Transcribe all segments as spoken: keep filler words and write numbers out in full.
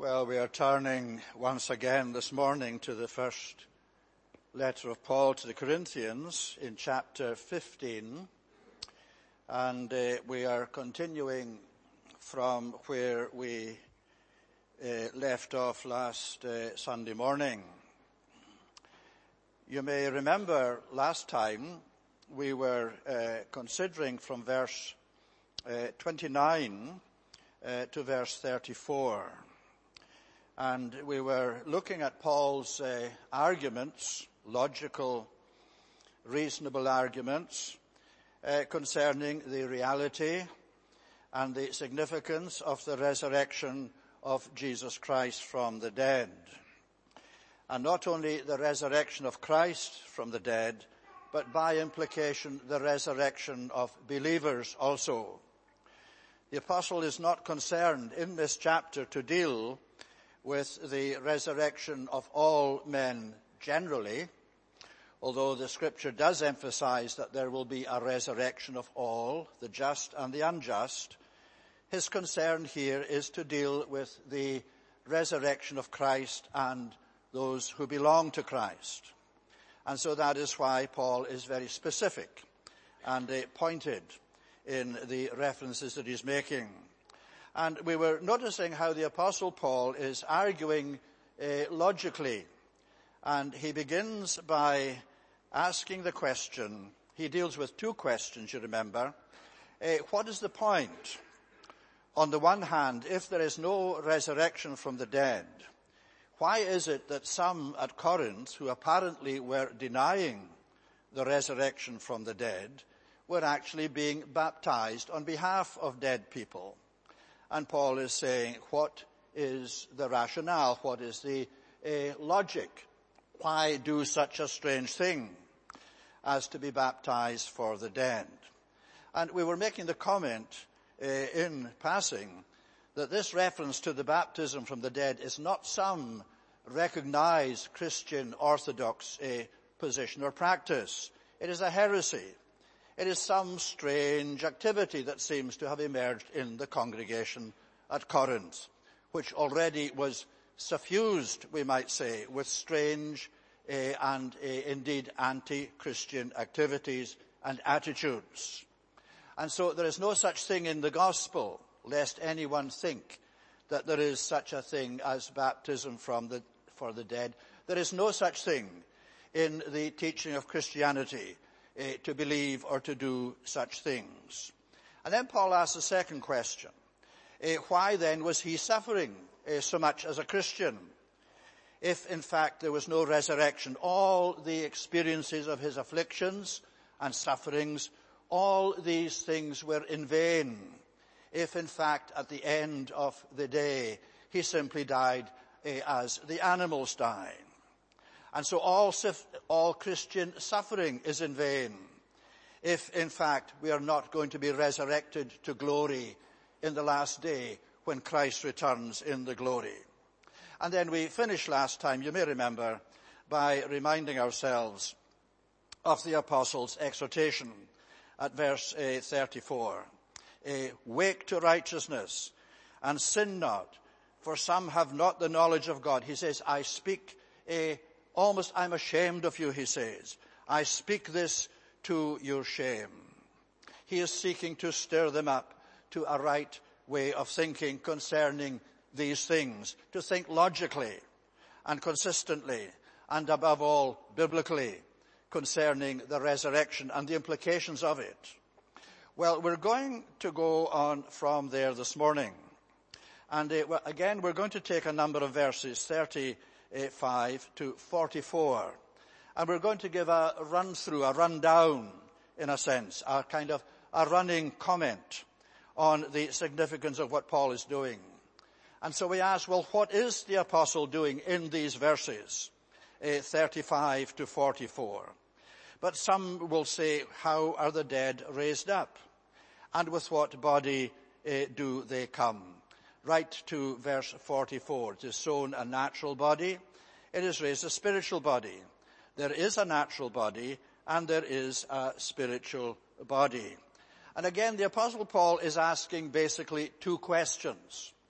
Well, we are turning once again this morning to the first letter of Paul to the Corinthians in chapter fifteen. And uh, we are continuing from where we uh, left off last uh, Sunday morning. You may remember last time we were uh, considering from verse uh, twenty-nine uh, to verse thirty-four. And we were looking at Paul's uh, arguments, logical, reasonable arguments, uh, concerning the reality and the significance of the resurrection of Jesus Christ from the dead. And not only the resurrection of Christ from the dead, but by implication the resurrection of believers also. The apostle is not concerned in this chapter to deal with the resurrection of all men generally, although the scripture does emphasize that there will be a resurrection of all, the just and the unjust. His concern here is to deal with the resurrection of Christ and those who belong to Christ. And so that is why Paul is very specific and uh, pointed in the references that he's making. And we were noticing how the Apostle Paul is arguing uh, logically. And he begins by asking the question, he deals with two questions, you remember. Uh, what is the point? On the one hand, if there is no resurrection from the dead, why is it that some at Corinth, who apparently were denying the resurrection from the dead, were actually being baptized on behalf of dead people? And Paul is saying, what is the rationale? What is the uh, logic? Why do such a strange thing as to be baptized for the dead? And we were making the comment uh, in passing that this reference to the baptism from the dead is not some recognized Christian Orthodox uh, position or practice. It is a heresy. It is some strange activity that seems to have emerged in the congregation at Corinth, which already was suffused, we might say, with strange uh, and uh, indeed anti-Christian activities and attitudes. And so there is no such thing in the gospel, lest anyone think that there is such a thing as baptism from the, for the dead. There is no such thing in the teaching of Christianity Uh, to believe or to do such things. And then Paul asks a second question. Uh, why then was he suffering uh, so much as a Christian? If in fact there was no resurrection, all the experiences of his afflictions and sufferings, all these things were in vain. If in fact at the end of the day he simply died uh, as the animals die. And so all, all Christian suffering is in vain if, in fact, we are not going to be resurrected to glory in the last day when Christ returns in the glory. And then we finished last time, you may remember, by reminding ourselves of the Apostle's exhortation at verse uh, thirty-four. Uh, Wake to righteousness and sin not, for some have not the knowledge of God. He says, I speak a Almost I'm ashamed of you, he says. I speak this to your shame. He is seeking to stir them up to a right way of thinking concerning these things, to think logically and consistently and above all biblically concerning the resurrection and the implications of it. Well, we're going to go on from there this morning. And uh, again, we're going to take a number of verses, thirty five to forty-four. And we're going to give a run through, a rundown, in a sense, a kind of a running comment on the significance of what Paul is doing. And so we ask, well, what is the apostle doing in these verses, uh, thirty-five to forty-four? But some will say, how are the dead raised up? And with what body uh, do they come? Right to verse forty-four. It is sown a natural body. It is raised a spiritual body. There is a natural body and there is a spiritual body. And again, the Apostle Paul is asking basically two questions.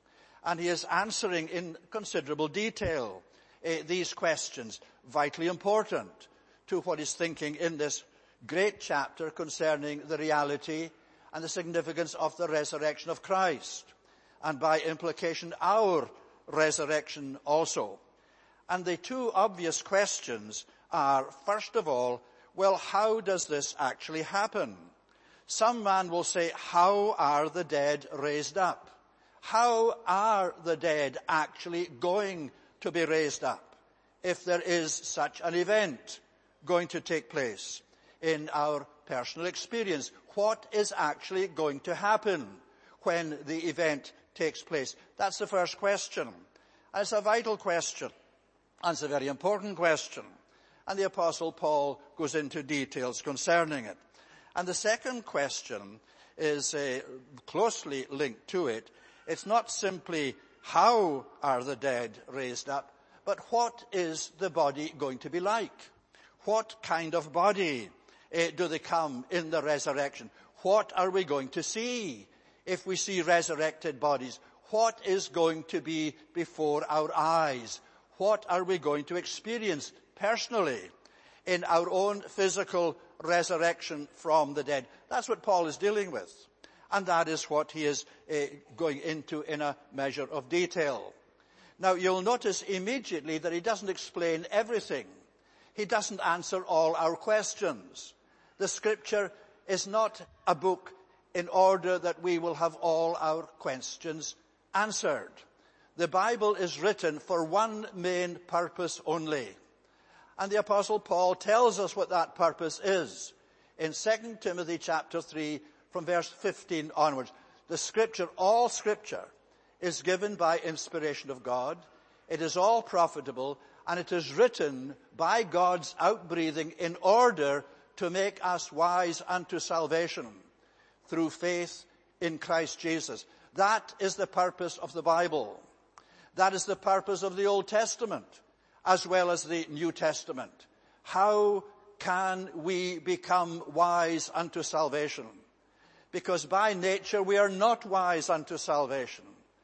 And he is answering in considerable detail uh, these questions, vitally important to what he's thinking in this great chapter concerning the reality and the significance of the resurrection of Christ, and by implication our resurrection also. And the two obvious questions are, first of all, well, how does this actually happen? Some man will say, how are the dead raised up? How are the dead actually going to be raised up if there is such an event going to take place in our personal experience? What is actually going to happen when the event takes place? That's the first question. And it's a vital question. And it's a very important question. And the Apostle Paul goes into details concerning it. And the second question is uh, closely linked to it. It's not simply how are the dead raised up, but what is the body going to be like? What kind of body uh, do they come in the resurrection? What are we going to see if we see resurrected bodies? What is going to be before our eyes? What are we going to experience personally in our own physical resurrection from the dead? That's what Paul is dealing with. And that is what he is uh, going into in a measure of detail. Now, you'll notice immediately that he doesn't explain everything. He doesn't answer all our questions. The Scripture is not a book in order that we will have all our questions answered. The Bible is written for one main purpose only. And the Apostle Paul tells us what that purpose is in Second Timothy chapter three, from verse fifteen onwards. The Scripture, all Scripture, is given by inspiration of God. It is all profitable, and it is written by God's outbreathing in order to make us wise unto salvation through faith in Christ Jesus. That is the purpose of the Bible. That is the purpose of the Old Testament as well as the New Testament. How can we become wise unto salvation? Because by nature we are not wise unto salvation.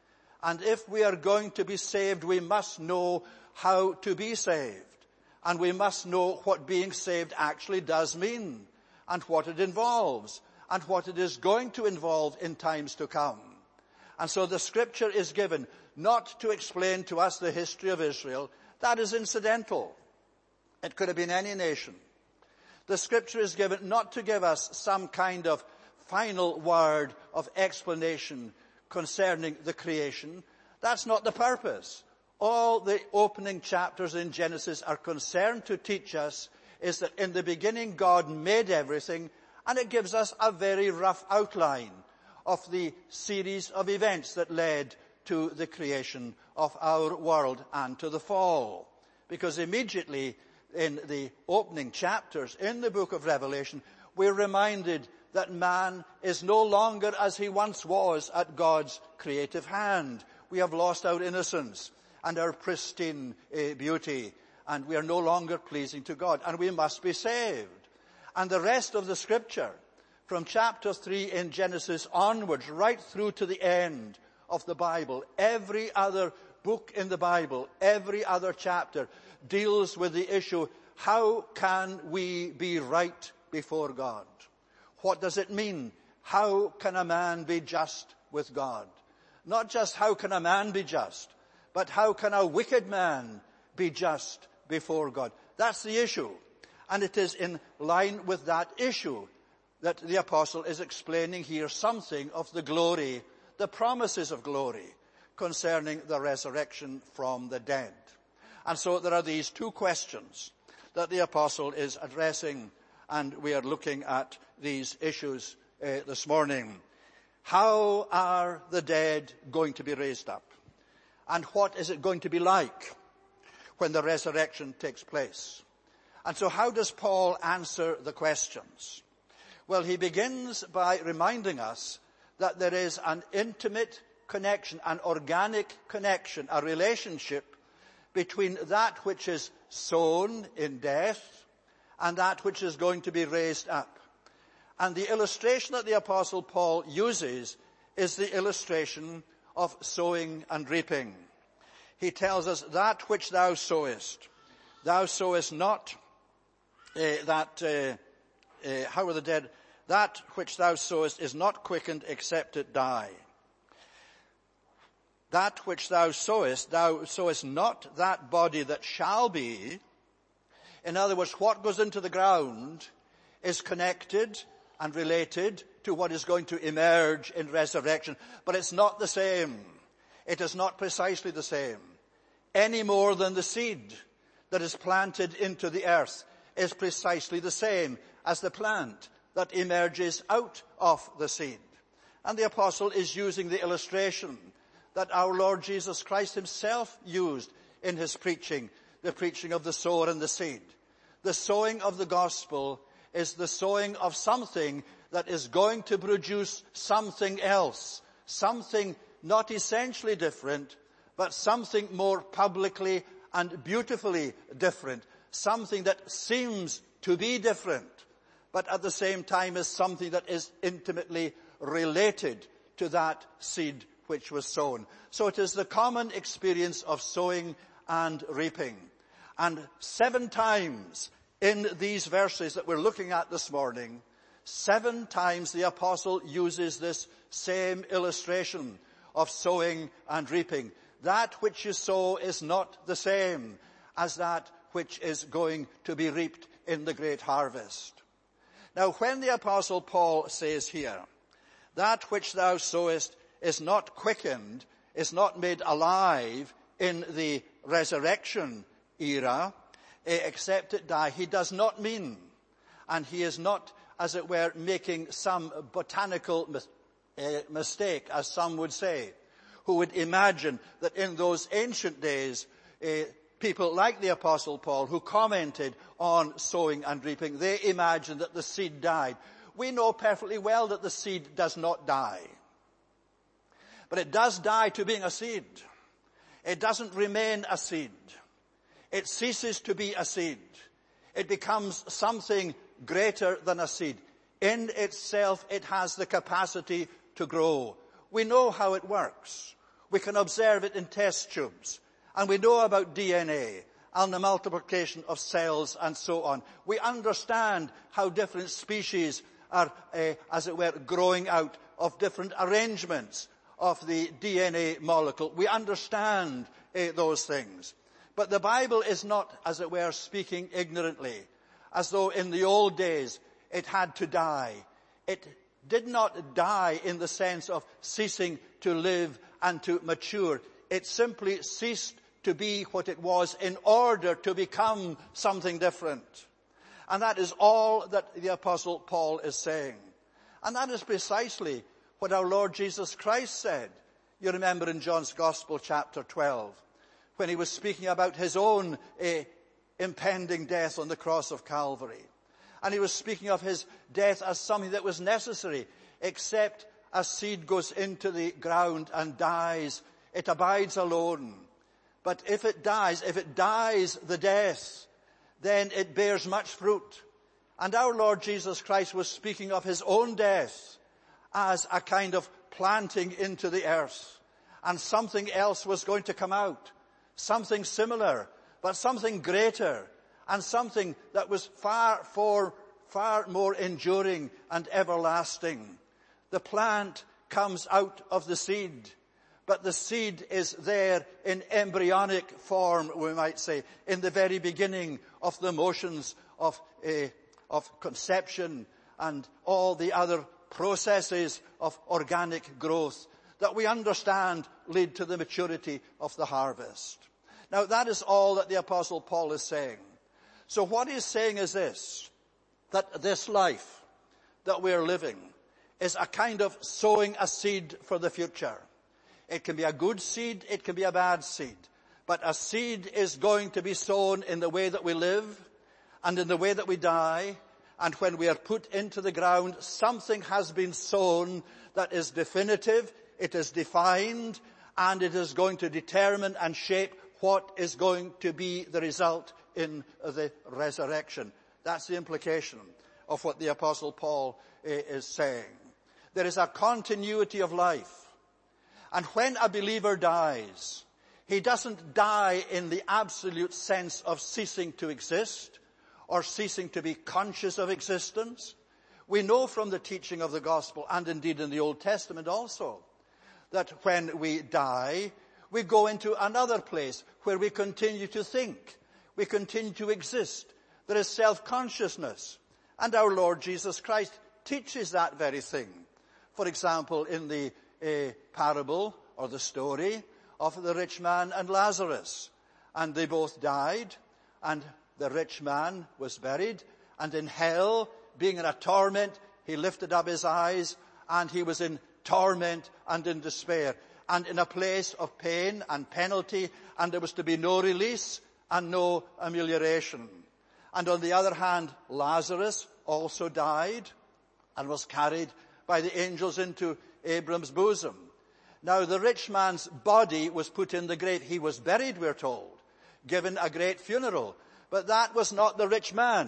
And if we are going to be saved, we must know how to be saved. And we must know what being saved actually does mean, and what it involves, and what it is going to involve in times to come. And so the Scripture is given not to explain to us the history of Israel. That is incidental. It could have been any nation. The Scripture is given not to give us some kind of final word of explanation concerning the creation. That's not the purpose. All the opening chapters in Genesis are concerned to teach us is that in the beginning God made everything, and it gives us a very rough outline of the series of events that led to the creation of our world and to the fall. Because immediately in the opening chapters in the book of Revelation, we're reminded that man is no longer as he once was at God's creative hand. We have lost our innocence and our pristine uh, beauty, and we are no longer pleasing to God, and we must be saved. And the rest of the Scripture, from chapter three in Genesis onwards, right through to the end of the Bible, every other book in the Bible, every other chapter deals with the issue, how can we be right before God? What does it mean? How can a man be just with God? Not just how can a man be just, but how can a wicked man be just before God? That's the issue. And it is in line with that issue that the apostle is explaining here something of the glory, the promises of glory concerning the resurrection from the dead. And so there are these two questions that the apostle is addressing, and we are looking at these issues uh, this morning. How are the dead going to be raised up? And what is it going to be like when the resurrection takes place? And so how does Paul answer the questions? Well, he begins by reminding us that there is an intimate connection, an organic connection, a relationship between that which is sown in death and that which is going to be raised up. And the illustration that the Apostle Paul uses is the illustration of sowing and reaping. He tells us, that which thou sowest, thou sowest not uh, that, uh, uh, how are the dead? That which thou sowest is not quickened except it die. That which thou sowest, thou sowest not that body that shall be. In other words, what goes into the ground is connected and related to what is going to emerge in resurrection. But it's not the same. It is not precisely the same. Any more than the seed that is planted into the earth is precisely the same as the plant that emerges out of the seed. And the apostle is using the illustration that our Lord Jesus Christ himself used in his preaching, the preaching of the sower and the seed. The sowing of the gospel is the sowing of something that is going to produce something else, something not essentially different, but something more publicly and beautifully different, something that seems to be different, but at the same time is something that is intimately related to that seed which was sown. So it is the common experience of sowing and reaping. And seven times in these verses that we're looking at this morning, seven times the apostle uses this same illustration of sowing and reaping. That which you sow is not the same as that which is going to be reaped in the great harvest. Now, when the apostle Paul says here, that which thou sowest is not quickened, is not made alive in the resurrection era, except it die, he does not mean, and he is not, as it were, making some botanical mistake, as some would say, who would imagine that in those ancient days, uh, people like the apostle Paul, who commented on sowing and reaping, they imagined that the seed died. We know perfectly well that the seed does not die. But it does die to being a seed. It doesn't remain a seed. It ceases to be a seed. It becomes something greater than a seed. In itself, it has the capacity to grow. We know how it works. We can observe it in test tubes. And we know about D N A and the multiplication of cells and so on. We understand how different species are, uh, as it were, growing out of different arrangements of the D N A molecule. We understand uh, those things. But the Bible is not, as it were, speaking ignorantly, as though in the old days it had to die. It did not die in the sense of ceasing to live and to mature. It simply ceased to be what it was in order to become something different. And that is all that the apostle Paul is saying. And that is precisely what our Lord Jesus Christ said. You remember in John's Gospel, chapter twelve, when he was speaking about his own uh, impending death on the cross of Calvary. And he was speaking of his death as something that was necessary, except a seed goes into the ground and dies, it abides alone. But if it dies, if it dies the death, then it bears much fruit. And our Lord Jesus Christ was speaking of his own death as a kind of planting into the earth. And something else was going to come out. Something similar, but something greater. And something that was far, far, far more enduring and everlasting. The plant comes out of the seed. But the seed is there in embryonic form, we might say, in the very beginning of the motions of, uh, of conception and all the other processes of organic growth that we understand lead to the maturity of the harvest. Now that is all that the apostle Paul is saying. So what he's saying is this, that this life that we're living is a kind of sowing a seed for the future. It can be a good seed, it can be a bad seed. But a seed is going to be sown in the way that we live and in the way that we die. And when we are put into the ground, something has been sown that is definitive, it is defined, and it is going to determine and shape what is going to be the result in the resurrection. That's the implication of what the apostle Paul is saying. There is a continuity of life. And when a believer dies, he doesn't die in the absolute sense of ceasing to exist or ceasing to be conscious of existence. We know from the teaching of the gospel, and indeed in the Old Testament also, that when we die, we go into another place where we continue to think. We continue to exist. There is self-consciousness. And our Lord Jesus Christ teaches that very thing. For example, in the uh, parable or the story of the rich man and Lazarus. And they both died, and the rich man was buried, and in hell, being in a torment, he lifted up his eyes, and he was in torment and in despair, and in a place of pain and penalty, and there was to be no release and no amelioration. And on the other hand, Lazarus also died and was carried by the angels into Abram's bosom. Now the rich man's body was put in the grave. He was buried, we're told, given a great funeral. But that was not the rich man.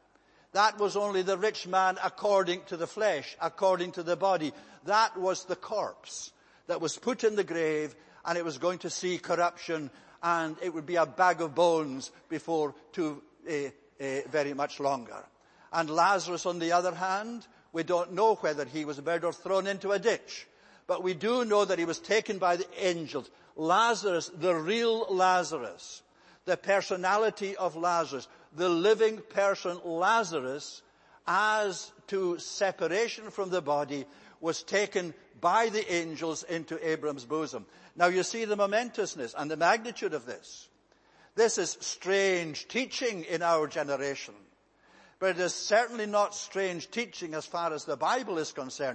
That was only the rich man according to the flesh, according to the body. That was the corpse that was put in the grave, and it was going to see corruption, and it would be a bag of bones before too uh, uh, very much longer. And Lazarus, on the other hand, we don't know whether he was buried or thrown into a ditch. But we do know that he was taken by the angels. Lazarus, the real Lazarus, the personality of Lazarus, the living person Lazarus, as to separation from the body, was taken by the angels into Abram's bosom. Now you see the momentousness and the magnitude of this. This is strange teaching in our generation. But it is certainly not strange teaching as far as the Bible is concerned.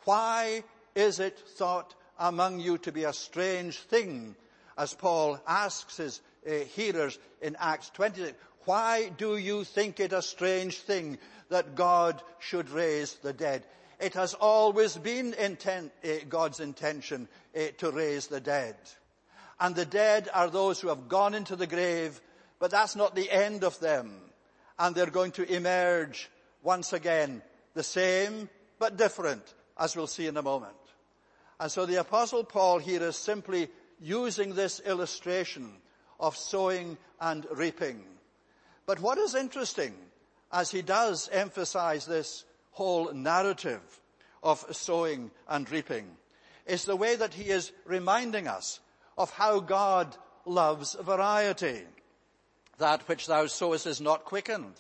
Why is it thought among you to be a strange thing, as Paul asks his uh, hearers in Acts twenty? Why do you think it a strange thing that God should raise the dead? It has always been intent, uh, God's intention uh, to raise the dead. And the dead are those who have gone into the grave, but that's not the end of them. And they're going to emerge once again, the same but different, as we'll see in a moment. And so the Apostle Paul here is simply using this illustration of sowing and reaping. But what is interesting, as he does emphasize this whole narrative of sowing and reaping, is the way that he is reminding us of how God loves variety. That which thou sowest is not quickened,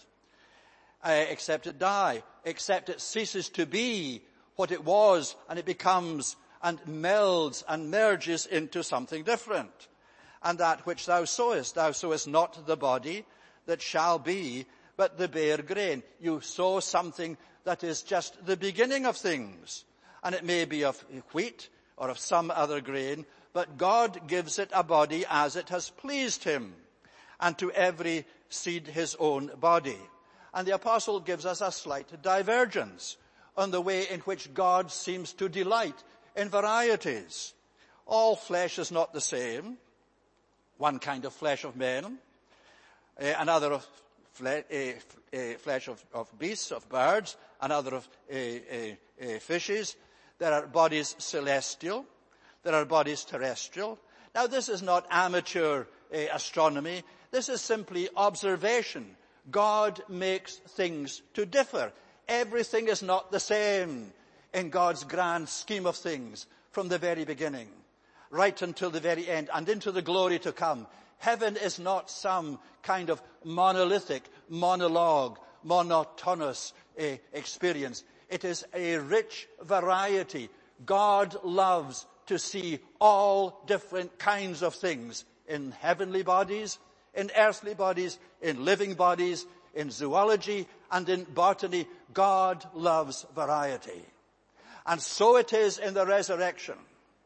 uh, except it die, except it ceases to be what it was, and it becomes and melds and merges into something different. And that which thou sowest, thou sowest not the body that shall be, but the bare grain. You sow something that is just the beginning of things. And it may be of wheat or of some other grain, but God gives it a body as it has pleased him, and to every seed his own body. And the apostle gives us a slight divergence on the way in which God seems to delight in varieties. All flesh is not the same. One kind of flesh of men, uh, another of fle- uh, uh, flesh of, of beasts, of birds, another of uh, uh, uh, fishes. There are bodies celestial. There are bodies terrestrial. Now this is not amateur uh, astronomy. This is simply observation. God makes things to differ. Everything is not the same in God's grand scheme of things from the very beginning, right until the very end, and into the glory to come. Heaven is not some kind of monolithic, monologue, monotonous uh, experience. It is a rich variety. God loves to see all different kinds of things in heavenly bodies, in earthly bodies, in living bodies, in zoology, and in botany. God loves variety. And so it is in the resurrection.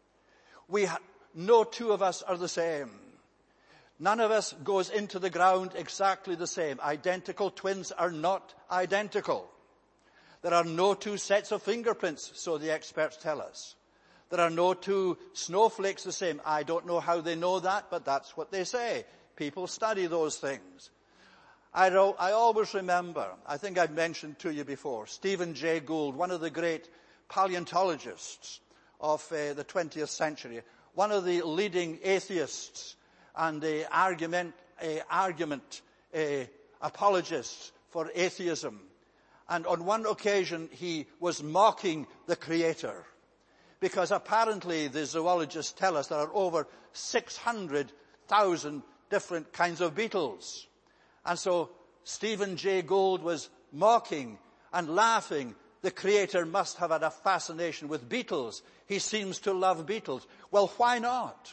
We ha- no two of us are the same. None of us goes into the ground exactly the same. Identical twins are not identical. There are no two sets of fingerprints, so the experts tell us. There are no two snowflakes the same. I don't know how they know that, but that's what they say. People study those things. I, ro- I always remember, I think I've mentioned to you before, Stephen Jay Gould, one of the great paleontologists of uh, the twentieth century, one of the leading atheists and uh, argument, uh, argument uh, apologists for atheism. And on one occasion, he was mocking the Creator, because apparently the zoologists tell us there are over six hundred thousand different kinds of beetles. And so Stephen Jay Gould was mocking and laughing. The Creator must have had a fascination with beetles. He seems to love beetles. Well, why not?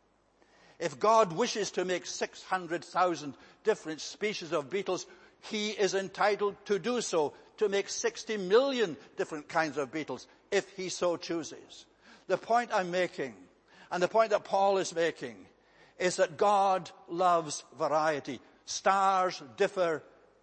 If God wishes to make six hundred thousand different species of beetles, he is entitled to do so, to make sixty million different kinds of beetles, if he so chooses. The point I'm making, and the point that Paul is making, is that God loves variety. Stars differ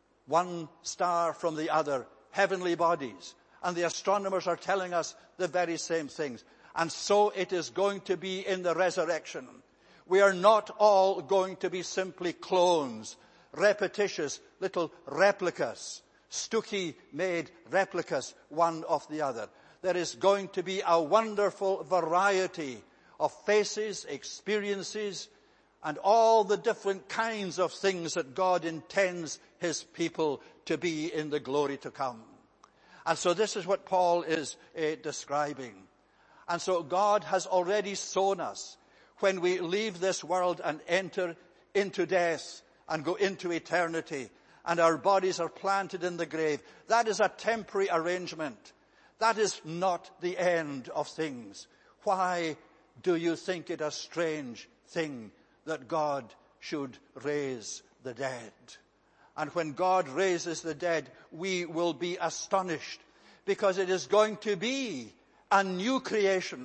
one star from the other, heavenly bodies. And the astronomers are telling us the very same things. And so it is going to be in the resurrection. We are not all going to be simply clones, repetitious little replicas, Stucky-made replicas, one of the other. There is going to be a wonderful variety of faces, experiences, and all the different kinds of things that God intends his people to be in the glory to come. And so this is what Paul is uh, describing. And so God has already sown us when we leave this world and enter into death and go into eternity, and our bodies are planted in the grave. That is a temporary arrangement. That is not the end of things. Why do you think it a strange thing that God should raise the dead? And when God raises the dead, we will be astonished, because it is going to be a new creation.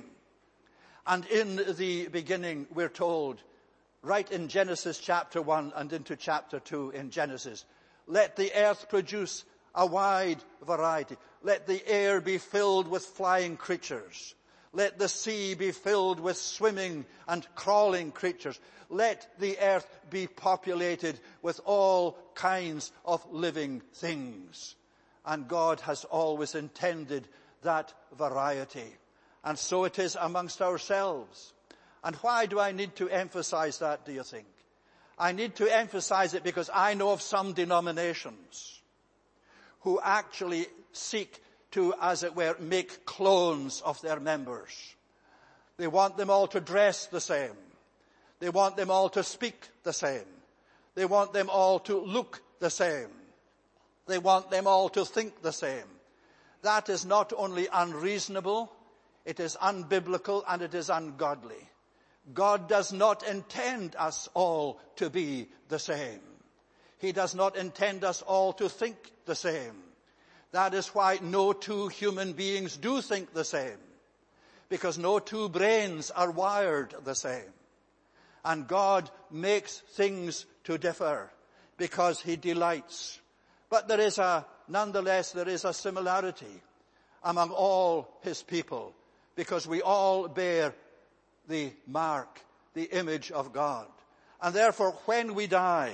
And in the beginning, we're told, right in Genesis chapter one and into chapter two in Genesis, let the earth produce a wide variety. Let the air be filled with flying creatures. Let the sea be filled with swimming and crawling creatures. Let the earth be populated with all kinds of living things. And God has always intended that variety. And so it is amongst ourselves. And why do I need to emphasize that, do you think? I need to emphasize it because I know of some denominations who actually seek to, as it were, make clones of their members. They want them all to dress the same. They want them all to speak the same. They want them all to look the same. They want them all to think the same. That is not only unreasonable, it is unbiblical, and it is ungodly. God does not intend us all to be the same. He does not intend us all to think the same. That is why no two human beings do think the same, because no two brains are wired the same. And God makes things to differ because he delights. But there is a, nonetheless, there is a similarity among all his people, because we all bear the mark, the image of God. And therefore, when we die,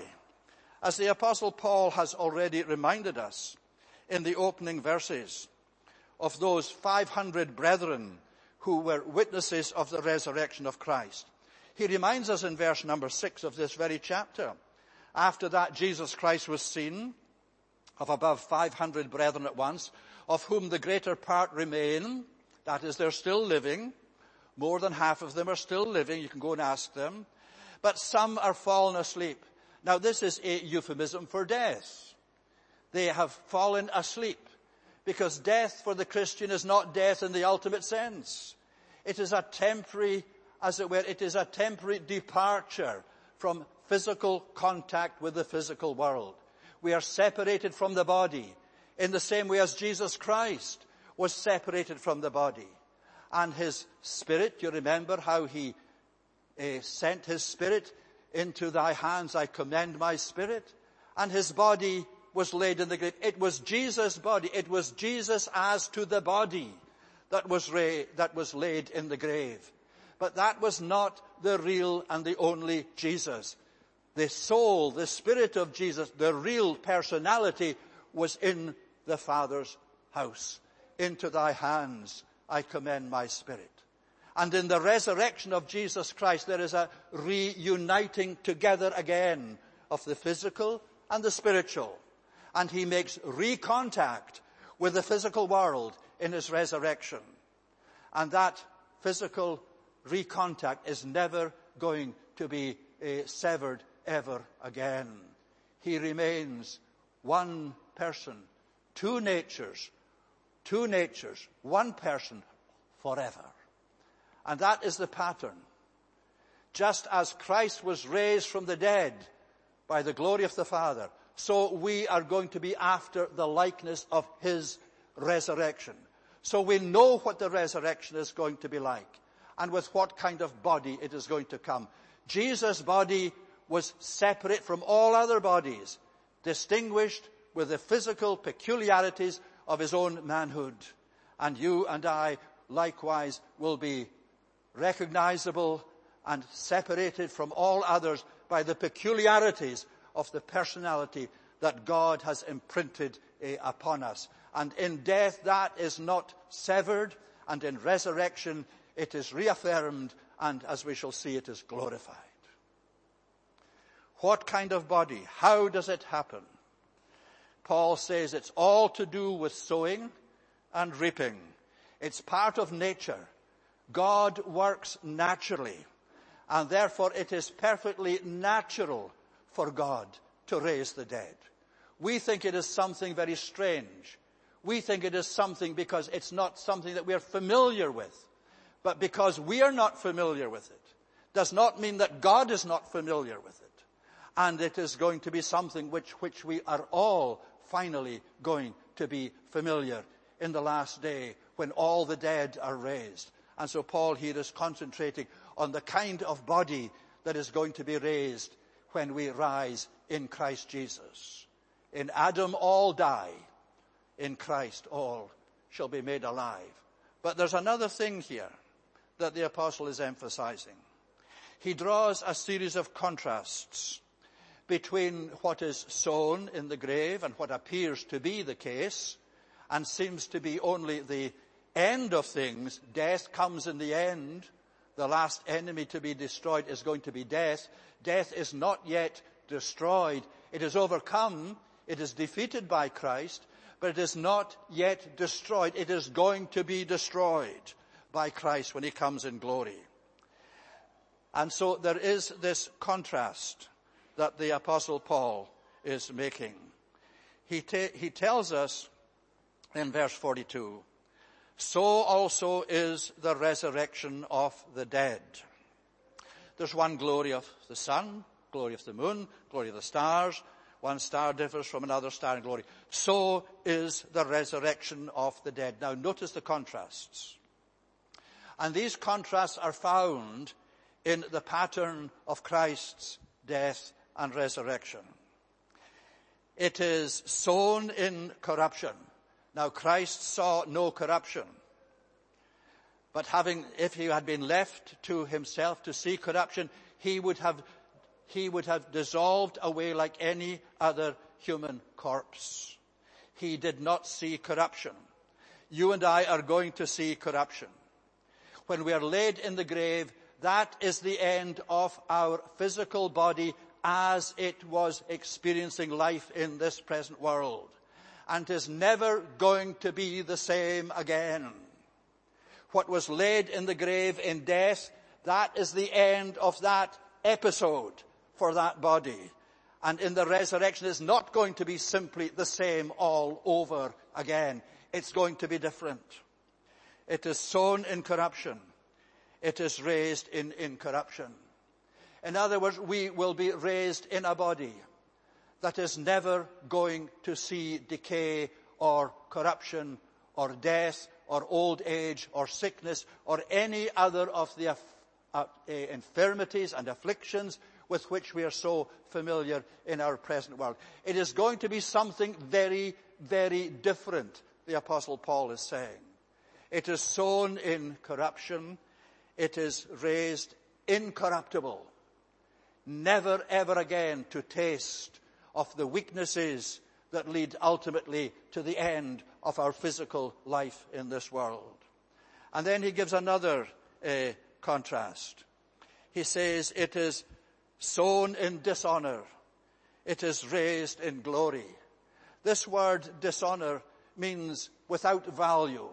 as the Apostle Paul has already reminded us in the opening verses of those five hundred brethren who were witnesses of the resurrection of Christ, he reminds us in verse number six of this very chapter. After that, Jesus Christ was seen of above five hundred brethren at once, of whom the greater part remain, that is, they're still living. More than half of them are still living. You can go and ask them. But some are fallen asleep. Now, this is a euphemism for death. They have fallen asleep, because death for the Christian is not death in the ultimate sense. It is a temporary, as it were, it is a temporary departure from physical contact with the physical world. We are separated from the body in the same way as Jesus Christ was separated from the body. And his spirit, you remember how he uh, sent his spirit into thy hands, I commend my spirit. And his body was laid in the grave. It was Jesus' body. It was Jesus as to the body that was, ra- that was laid in the grave. But that was not the real and the only Jesus. The soul, the spirit of Jesus, the real personality was in the Father's house. Into thy hands I commend my spirit. And in the resurrection of Jesus Christ, there is a reuniting together again of the physical and the spiritual. And he makes recontact with the physical world in his resurrection. And that physical recontact is never going to be uh, severed ever again. He remains one person, two natures, two natures, one person forever. And that is the pattern. Just as Christ was raised from the dead by the glory of the Father, so we are going to be after the likeness of his resurrection. So we know what the resurrection is going to be like and with what kind of body it is going to come. Jesus' body was separate from all other bodies, distinguished with the physical peculiarities of his own manhood. And you and I likewise will be recognizable and separated from all others by the peculiarities of the personality that God has imprinted uh, upon us. And in death that is not severed, and in resurrection it is reaffirmed, and as we shall see, it is glorified. What kind of body? How does it happen? Paul says it's all to do with sowing and reaping. It's part of nature. God works naturally, and therefore it is perfectly natural for God to raise the dead. We think it is something very strange. We think it is something because it's not something that we are familiar with. But because we are not familiar with it, does not mean that God is not familiar with it. And it is going to be something which, which we are all finally going to be familiar in the last day when all the dead are raised. And so Paul here is concentrating on the kind of body that is going to be raised when we rise in Christ Jesus. In Adam all die. In Christ all shall be made alive. But there's another thing here that the apostle is emphasizing. He draws a series of contrasts between what is sown in the grave and what appears to be the case and seems to be only the end of things. Death comes in the end. The last enemy to be destroyed is going to be death. Death is not yet destroyed. It is overcome. It is defeated by Christ, but it is not yet destroyed. It is going to be destroyed by Christ when he comes in glory. And so there is this contrast that the Apostle Paul is making. He, ta- he tells us in verse forty-two, so also is the resurrection of the dead. There's one glory of the sun, glory of the moon, glory of the stars. One star differs from another star in glory. So is the resurrection of the dead. Now notice the contrasts. And these contrasts are found in the pattern of Christ's death and resurrection. It is sown in corruption. Now Christ saw no corruption. But having, if he had been left to himself to see corruption, he would have, he would have dissolved away like any other human corpse. He did not see corruption. You and I are going to see corruption. When we are laid in the grave, that is the end of our physical body as it was experiencing life in this present world, and is never going to be the same again. What was laid in the grave in death, that is the end of that episode for that body. And in the resurrection is not going to be simply the same all over again. It's going to be different. It is sown in corruption. It is raised in incorruption. In other words, we will be raised in a body that is never going to see decay or corruption or death or old age or sickness or any other of the uh, uh, infirmities and afflictions with which we are so familiar in our present world. It is going to be something very, very different, the Apostle Paul is saying. It is sown in corruption. It is raised incorruptible. Never ever again to taste of the weaknesses that lead ultimately to the end of our physical life in this world. And then he gives another uh, contrast. He says it is sown in dishonor. It is raised in glory. This word dishonor means without value.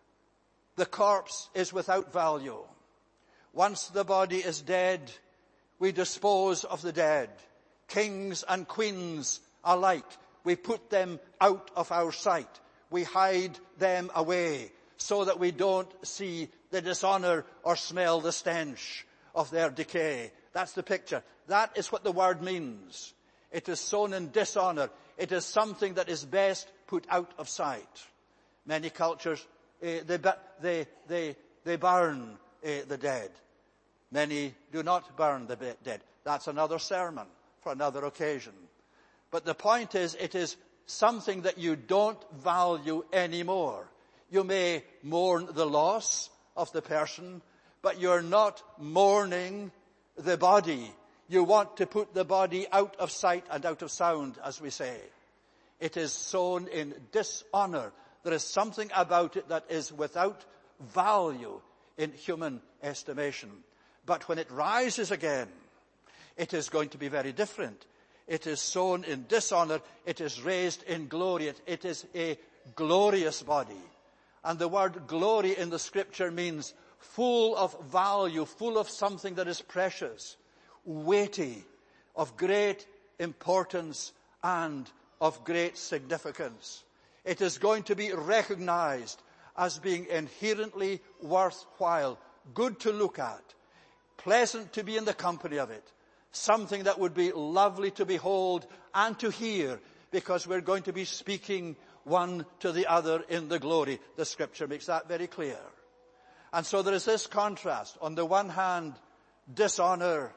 The corpse is without value. Once the body is dead, we dispose of the dead. Kings and queens alike, we put them out of our sight. We hide them away so that we don't see the dishonor or smell the stench of their decay. That's the picture. That is what the word means. It is sown in dishonor. It is something that is best put out of sight. Many cultures, uh, they, they, they, they burn uh, the dead. Many do not burn the dead. That's another sermon for another occasion. But the point is, it is something that you don't value anymore. You may mourn the loss of the person, but you're not mourning the body. You want to put the body out of sight and out of sound, as we say. It is sown in dishonor. There is something about it that is without value in human estimation. But when it rises again, it is going to be very different. It is sown in dishonor. It is raised in glory. It, it is a glorious body. And the word glory in the scripture means full of value, full of something that is precious, weighty, of great importance and of great significance. It is going to be recognized as being inherently worthwhile, good to look at, pleasant to be in the company of it, something that would be lovely to behold and to hear, because we're going to be speaking one to the other in the glory. The scripture makes that very clear. And so there is this contrast. On the one hand, dishonor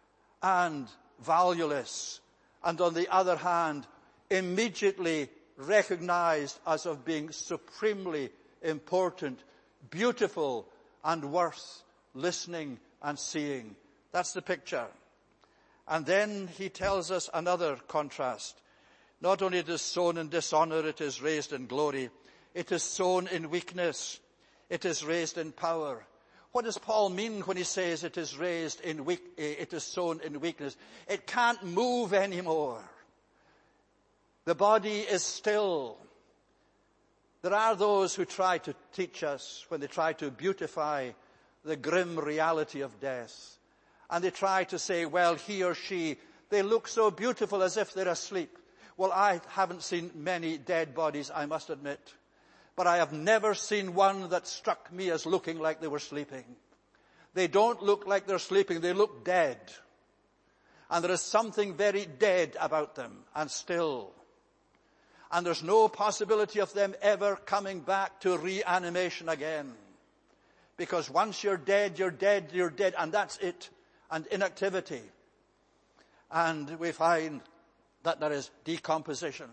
and valueless. And on the other hand, immediately recognized as of being supremely important, beautiful, and worth listening and seeing. That's the picture. And then he tells us another contrast. Not only it is sown in dishonor, it is raised in glory. It is sown in weakness. It is raised in power. What does Paul mean when he says it is raised in weak, it is sown in weakness? It can't move anymore. The body is still. There are those who try to teach us, when they try to beautify the grim reality of death, and they try to say, well, he or she, they look so beautiful as if they're asleep. Well, I haven't seen many dead bodies, I must admit. But I have never seen one that struck me as looking like they were sleeping. They don't look like they're sleeping, they look dead. And there is something very dead about them, and still. And there's no possibility of them ever coming back to reanimation again. Because once you're dead, you're dead, you're dead, and that's it. And inactivity. And we find that there is decomposition.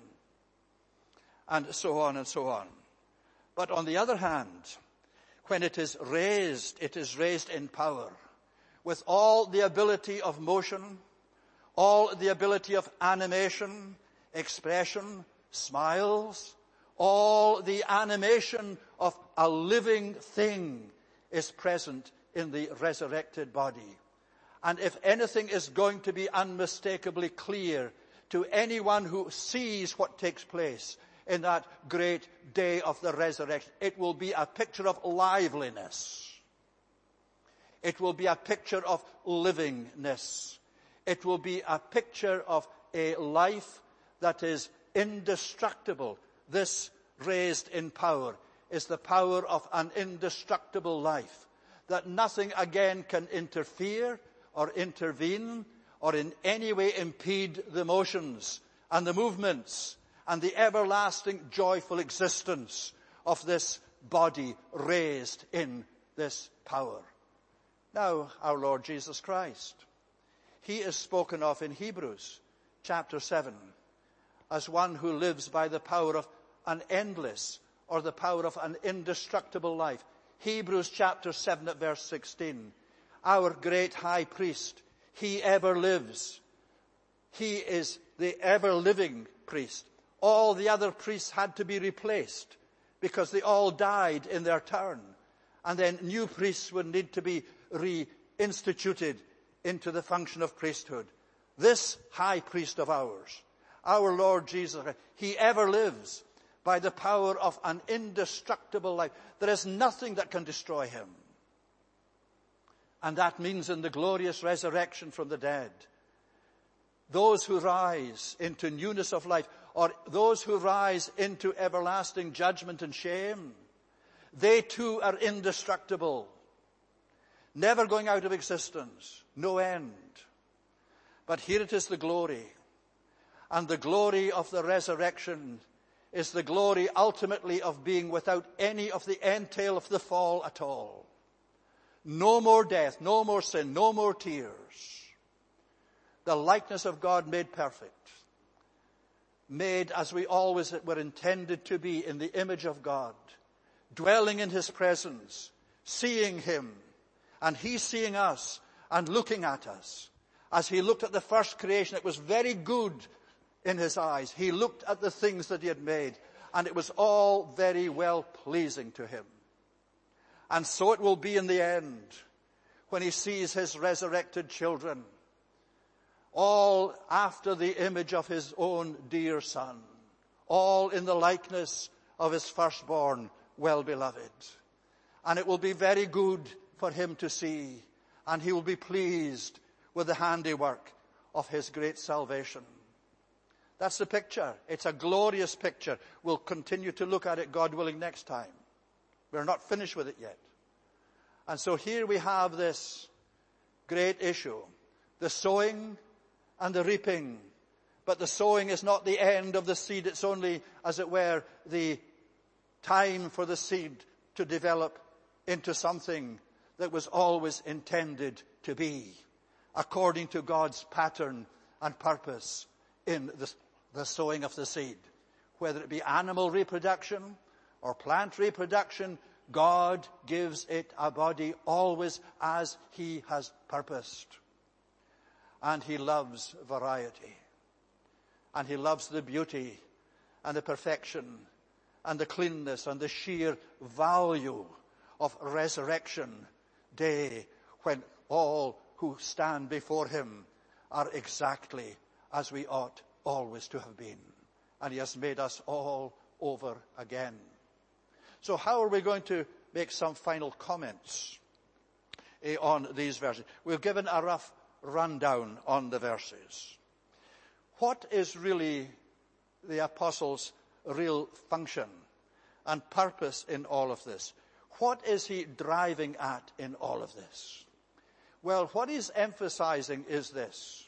And so on and so on. But on the other hand, when it is raised, it is raised in power. With all the ability of motion, all the ability of animation, expression, smiles, all the animation of a living thing is present in the resurrected body. And if anything is going to be unmistakably clear to anyone who sees what takes place in that great day of the resurrection, it will be a picture of liveliness. It will be a picture of livingness. It will be a picture of a life that is indestructible. This raised in power is the power of an indestructible life, that nothing again can interfere or intervene or in any way impede the motions and the movements and the everlasting joyful existence of this body raised in this power. Now, our Lord Jesus Christ, he is spoken of in Hebrews chapter seven as one who lives by the power of an endless or the power of an indestructible life. Hebrews chapter seven at verse sixteen. Our great high priest, he ever lives. He is the ever-living priest. All the other priests had to be replaced because they all died in their turn. And then new priests would need to be reinstituted into the function of priesthood. This high priest of ours, our Lord Jesus, he ever lives by the power of an indestructible life. There is nothing that can destroy him. And that means in the glorious resurrection from the dead, those who rise into newness of life, or those who rise into everlasting judgment and shame, they too are indestructible, never going out of existence, no end. But here it is the glory. And the glory of the resurrection is the glory ultimately of being without any of the entail of the fall at all. No more death, no more sin, no more tears. The likeness of God made perfect. Made as we always were intended to be, in the image of God. Dwelling in his presence, seeing him, and he seeing us and looking at us. As he looked at the first creation, it was very good in his eyes. He looked at the things that he had made, and it was all very well pleasing to him. And so it will be in the end, when he sees his resurrected children, all after the image of his own dear Son, all in the likeness of his firstborn, well-beloved. And it will be very good for him to see, and he will be pleased with the handiwork of his great salvation. That's the picture. It's a glorious picture. We'll continue to look at it, God willing, next time. We're not finished with it yet. And so here we have this great issue, the sowing and the reaping. But the sowing is not the end of the seed. It's only, as it were, the time for the seed to develop into something that was always intended to be, according to God's pattern and purpose in the, the sowing of the seed. Whether it be animal reproduction or plant reproduction, God gives it a body always as he has purposed. And he loves variety. And he loves the beauty and the perfection and the cleanness and the sheer value of resurrection day, when all who stand before him are exactly as we ought always to have been. And he has made us all over again. So how are we going to make some final comments eh, on these verses? We've given a rough rundown on the verses. What is really the apostle's real function and purpose in all of this? What is he driving at in all of this? Well, what he's emphasizing is this.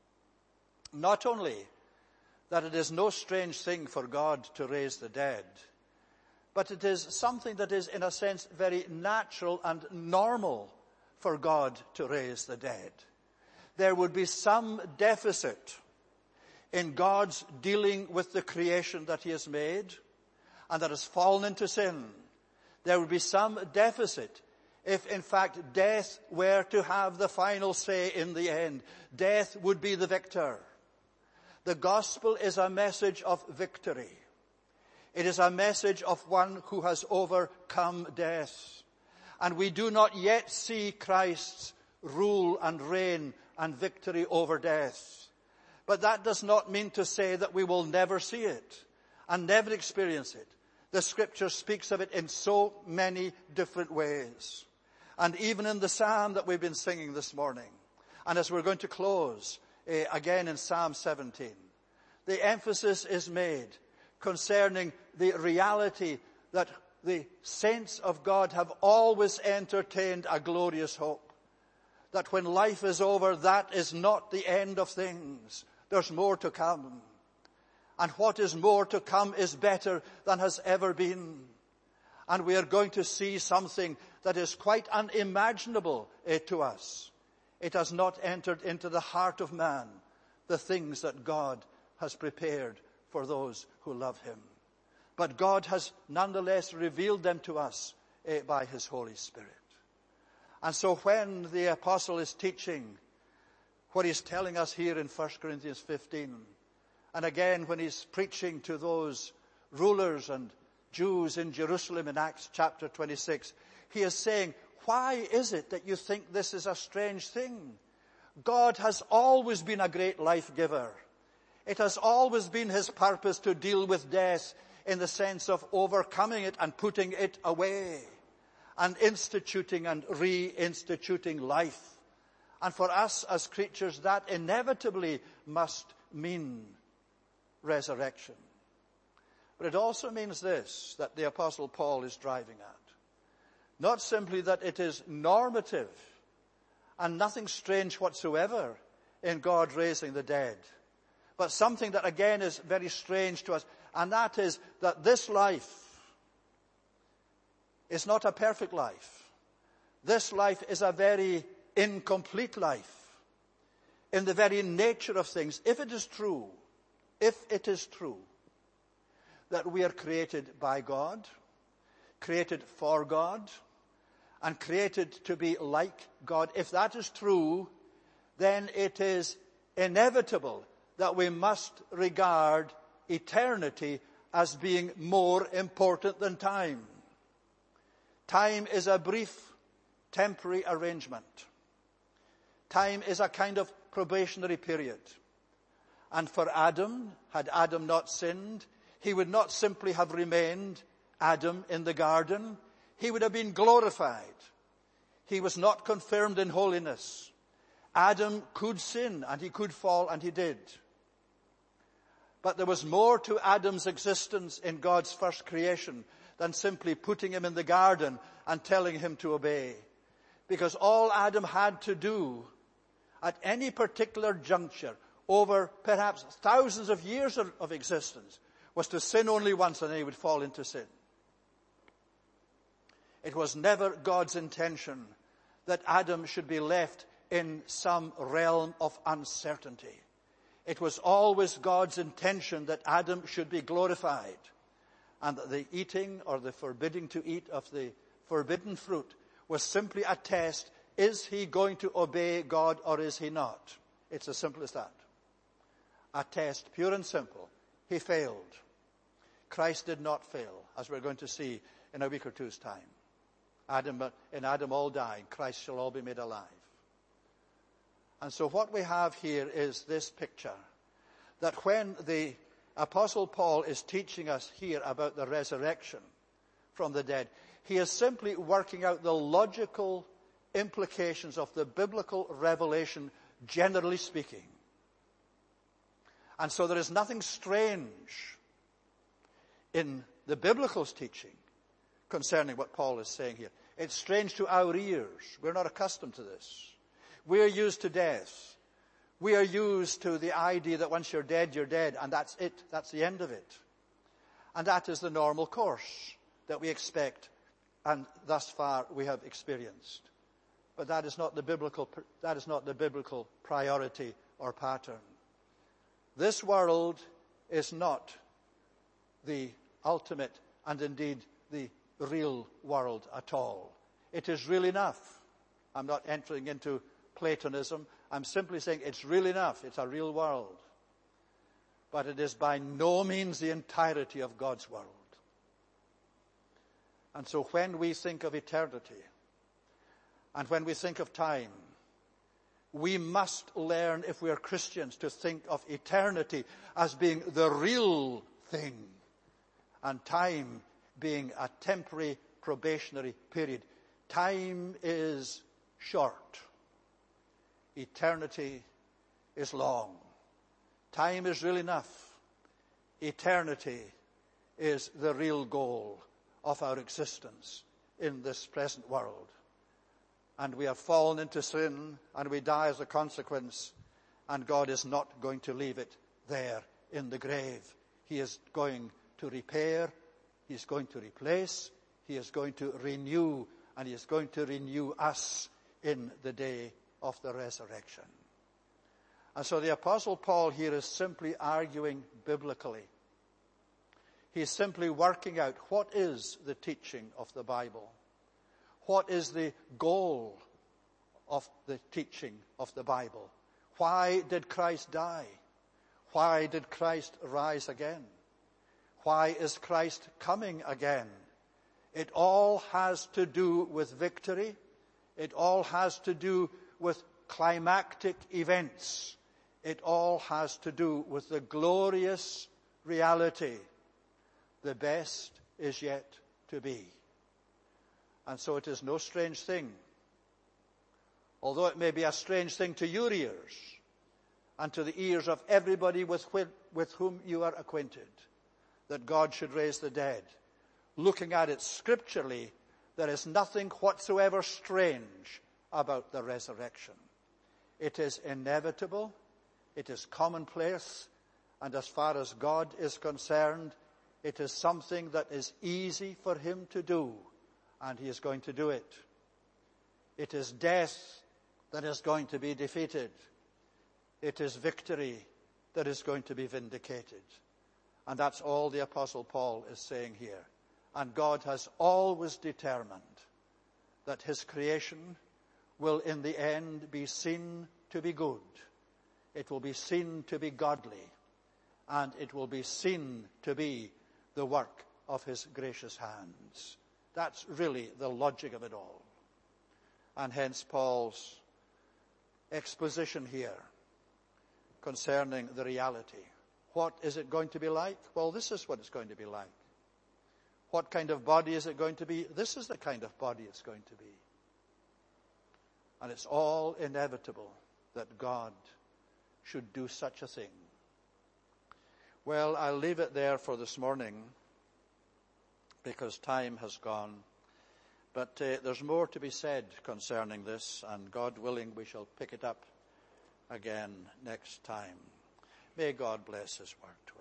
Not only that it is no strange thing for God to raise the dead, but it is something that is, in a sense, very natural and normal for God to raise the dead. There would be some deficit in God's dealing with the creation that he has made and that has fallen into sin. There would be some deficit if, in fact, death were to have the final say in the end. Death would be the victor. The gospel is a message of victory. It is a message of one who has overcome death. And we do not yet see Christ's rule and reign and victory over death. But that does not mean to say that we will never see it and never experience it. The scripture speaks of it in so many different ways. And even in the psalm that we've been singing this morning, and as we're going to close uh, again in Psalm seventeen, the emphasis is made concerning the reality that the saints of God have always entertained a glorious hope. That when life is over, that is not the end of things. There's more to come. And what is more to come is better than has ever been. And we are going to see something that is quite unimaginable eh, to us. It has not entered into the heart of man, the things that God has prepared for those who love him. But God has nonetheless revealed them to us eh, by his Holy Spirit. And so when the apostle is teaching what he's telling us here in First Corinthians fifteen, and again when he's preaching to those rulers and Jews in Jerusalem in Acts chapter twenty-six, He is saying, why is it that you think this is a strange thing? God has always been a great life giver. It has always been his purpose to deal with death in the sense of overcoming it and putting it away and instituting and reinstituting life. And for us as creatures, that inevitably must mean resurrection. But it also means this, that the Apostle Paul is driving at. Not simply that it is normative and nothing strange whatsoever in God raising the dead, but something that again is very strange to us, and that is that this life is not a perfect life. This life is a very incomplete life in the very nature of things. If it is true, if it is true that we are created by God, created for God, and created to be like God, if that is true, then it is inevitable that we must regard eternity as being more important than time. Time is a brief, temporary arrangement. Time is a kind of probationary period. And for Adam, had Adam not sinned, he would not simply have remained Adam in the garden. He would have been glorified. He was not confirmed in holiness. Adam could sin, and he could fall, and he did. But there was more to Adam's existence in God's first creation than simply putting him in the garden and telling him to obey. Because all Adam had to do at any particular juncture, over perhaps thousands of years of, of existence, was to sin only once, and then he would fall into sin. It was never God's intention that Adam should be left in some realm of uncertainty. It was always God's intention that Adam should be glorified, and that the eating or the forbidding to eat of the forbidden fruit was simply a test. Is he going to obey God or is he not? It's as simple as that. A test, pure and simple. He failed. Christ did not fail, as we're going to see in a week or two's time. Adam, in Adam all died, Christ shall all be made alive. And so what we have here is this picture, that when the Apostle Paul is teaching us here about the resurrection from the dead, he is simply working out the logical implications of the biblical revelation, generally speaking. And so there is nothing strange in the biblical teaching concerning what Paul is saying here. It's strange to our ears. We're not accustomed to this. We're used to death. We are used to the idea that once you're dead, you're dead, and that's it. That's the end of it. And that is the normal course that we expect, and thus far we have experienced. But that is not the biblical, that is not the biblical priority or pattern. This world is not the ultimate and indeed the real world at all. It is real enough. I'm not entering into Platonism. I'm simply saying it's real enough. It's a real world. But it is by no means the entirety of God's world. And so when we think of eternity and when we think of time, we must learn, if we are Christians, to think of eternity as being the real thing and time being a temporary probationary period. Time is short. Eternity is long. Time is real enough. Eternity is the real goal of our existence in this present world. And we have fallen into sin, and we die as a consequence, and God is not going to leave it there in the grave. He is going to repair, He is going to replace, He is going to renew, and He is going to renew us in the day of the resurrection. And so the Apostle Paul here is simply arguing biblically. He is simply working out what is the teaching of the Bible. What is the goal of the teaching of the Bible? Why did Christ die? Why did Christ rise again? Why is Christ coming again It all has to do with victory. It all has to do with climactic events. It all has to do with the glorious reality. The best is yet to be. And so it is no strange thing, although it may be a strange thing to your ears and to the ears of everybody with, wh- with whom you are acquainted, that God should raise the dead. Looking at it scripturally, there is nothing whatsoever strange about the resurrection. It is inevitable, it is commonplace, and as far as God is concerned, it is something that is easy for him to do, and he is going to do it. It is death that is going to be defeated. It is victory that is going to be vindicated. And that's all the Apostle Paul is saying here. And God has always determined that his creation will in the end be seen to be good. It will be seen to be godly. And it will be seen to be the work of his gracious hands. That's really the logic of it all. And hence Paul's exposition here concerning the reality. What is it going to be like? Well, this is what it's going to be like. What kind of body is it going to be? This is the kind of body it's going to be. And it's all inevitable that God should do such a thing. Well, I'll leave it there for this morning because time has gone. But uh, there's more to be said concerning this, and God willing, we shall pick it up again next time. May God bless his word to us.